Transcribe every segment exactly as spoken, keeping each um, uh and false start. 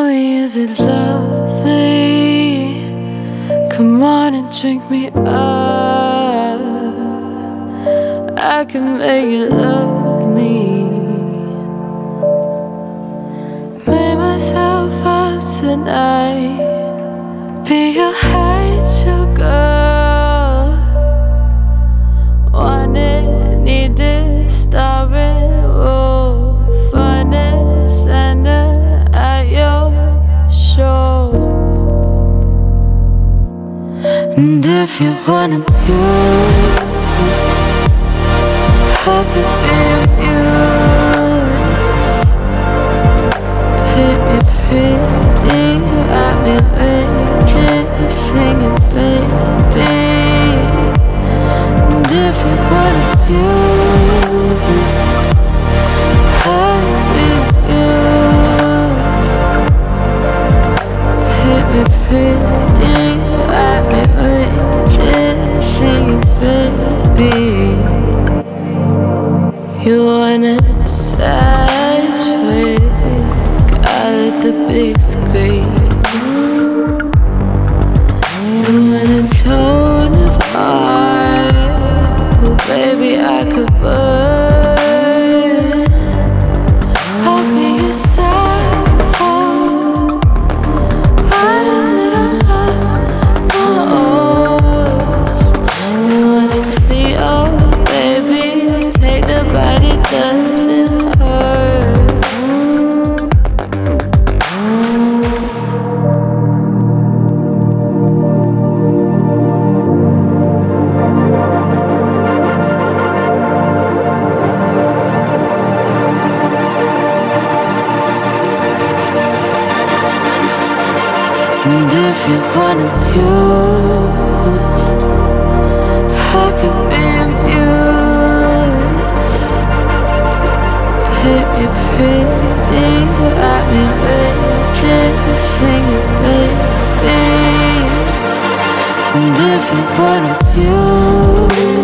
me, is it lovely? Come on and drink me up. I can make you love me. Made myself up tonight. Be your high sugar. Want it, need it, starving. Oh, fun it, send it at your show. And if you wanna abuse, I could be amused. Hit me pretty, got me waiting, singing baby. And if you wanna abuse, I could be amused. Hit me pretty, got me waiting, singing baby. You wanna saturate out at the big screen. You want a tone of art. Cool, baby, I could burn. I'll be your saxophone. Got a little love. You want a Cleo, baby. Take the body, doesn't hurt. And if you wanna abuse, I could be amused. Hit me pretty, got me waiting, singing baby. And if you wanna abuse,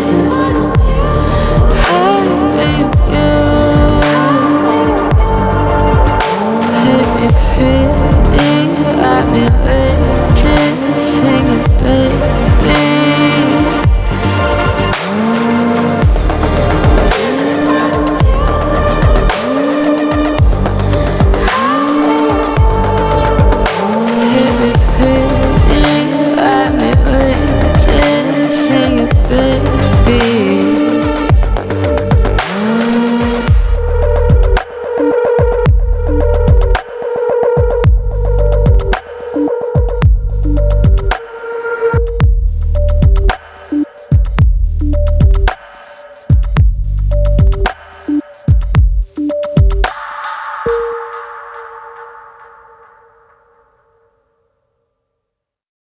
I could be amused. Hit me pretty, got me waiting, singing baby.